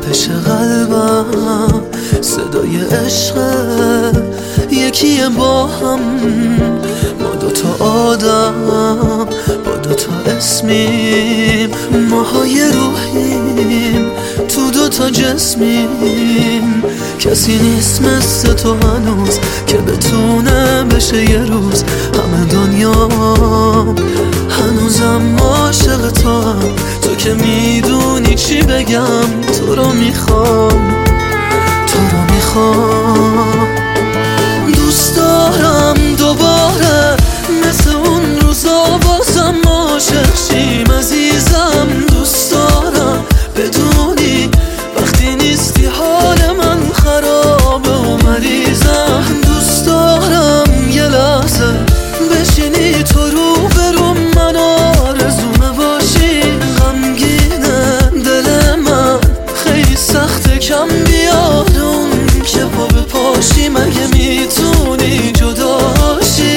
تپش قلبم صدای عشقه، یکیه با هم، ما دوتا آدم با دوتا اسمیم، ماهای روحیم تو دوتا جسمیم. کسی نیست مثل تو هنوز که بتونه بشه یه روز همه دنیا. هنوزم عاشق تو هم، تو که میدونی چی بگم. تو رو میخوام، تو رو میخوام. دوست دارم دوباره مثل اون روزا بازم عاشق شیم عزیزم. دوست دارم بدونی وقتی نیستی حال من خرابه و مریضم. دوست دارم یه لحظه بشینی تو رو برو من، آرزومه باشی. غمگینه دل من، خیلی سخته کم بیاد اون که پا به پاشی. مگه میتونی جداشی؟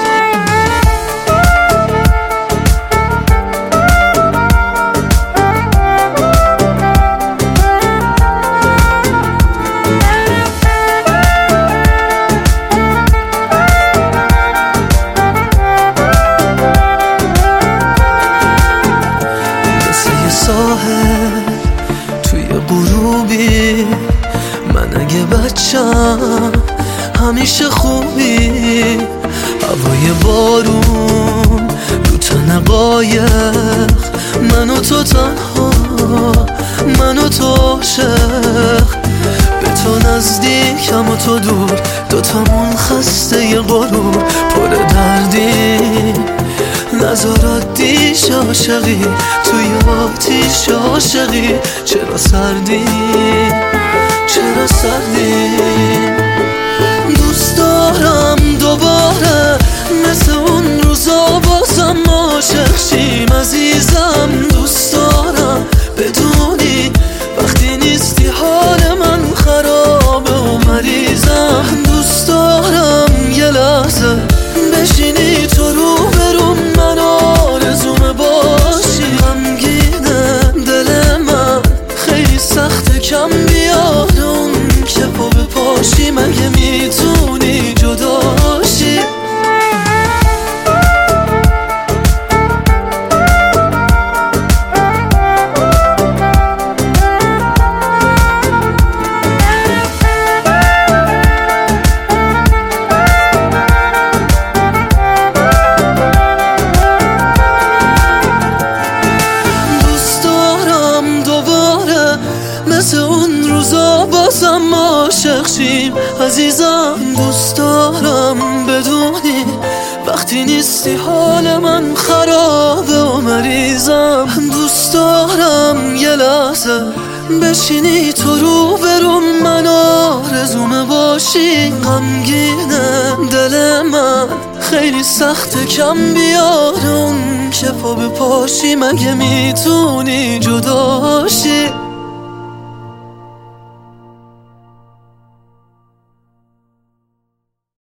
ساحل توی غروبی، من اگه بچم همیشه خوبی. هوای بارون رو تن قایق، من و تو تنها، من و تو عاشق. به تو نزدیکم و تو دور، دوتامون خسته ی غرور پر دردی. نظرات دیش عاشقی توی آتیش عاشقی. چرا سردی، چرا سردی؟ دوست دارم دوباره مثل اون روزا بازم عاشق شیم عزیزم. دوست دارم بدونی وقتی نیستی حال من خرابه و مریضم. دوست دارم یه لحظه بشینی تو رو برو من، آرزومه باشی. غمگینه دل من، خیلی سخته کم بیاد اون که پا به پاشی. مگه میتونی جداشی؟ مثل اون روزا بازم عاشق شیم عزیزم. دوست دارم بدونی وقتی نیستی حال من خرابه و مریضم. دوست دارم یه لحظه بشینی تو رو برو من، آرزومه باشی. غمگینه دل من، خیلی سخته کم بیاد اون که پا به پاشی. مگه میتونی جداشی؟